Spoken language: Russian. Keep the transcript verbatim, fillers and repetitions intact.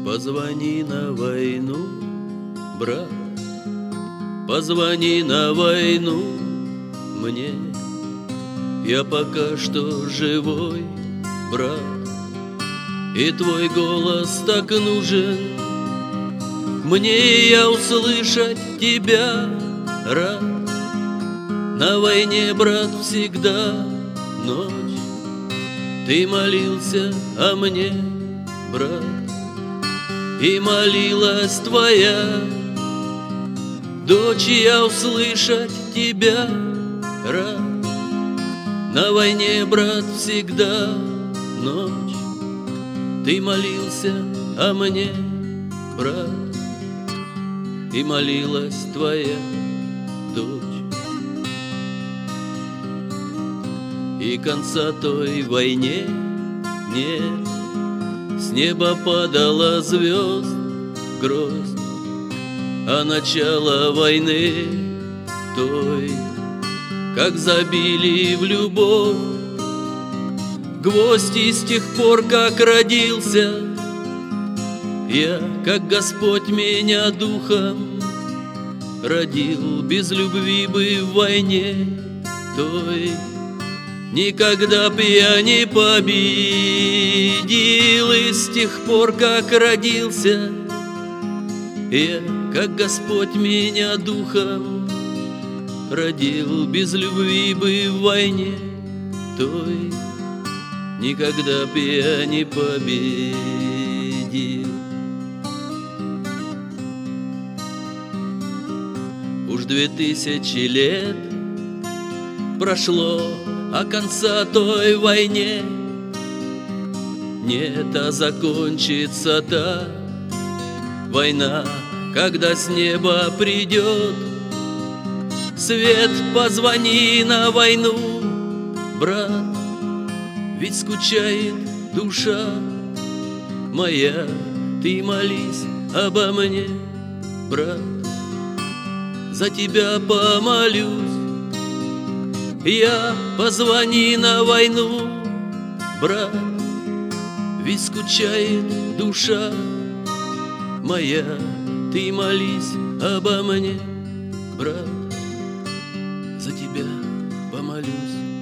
Позвони на войну, брат, позвони на войну мне. Я пока что живой, брат, и твой голос так нужен мне, я услышать тебя рад. На войне, брат, всегда ночь. Ты молился о мне, брат, и молилась твоя дочь. Я услышать тебя рад. На войне, брат, всегда ночь. Ты молился о мне, брат, и молилась твоя дочь. И конца той войне нет, с неба падала звезд гроздь, а начало войны той, как забили в любовь гвоздь. И с тех пор, как родился я, как Господь меня духом родил, без любви бы в войне той никогда б я не победил. И с тех пор, как родился я, как Господь меня духом родил, без любви бы в войне той никогда б я не победил. Уж две тысячи лет прошло, а конца той войне нет, а закончится та война, когда с неба придет свет. Позвони на войну, брат, ведь скучает душа моя. Ты молись обо мне, брат, за тебя помолюсь я. Позвони на войну, брат, ведь скучает душа моя. Ты молись обо мне, брат, за тебя помолюсь.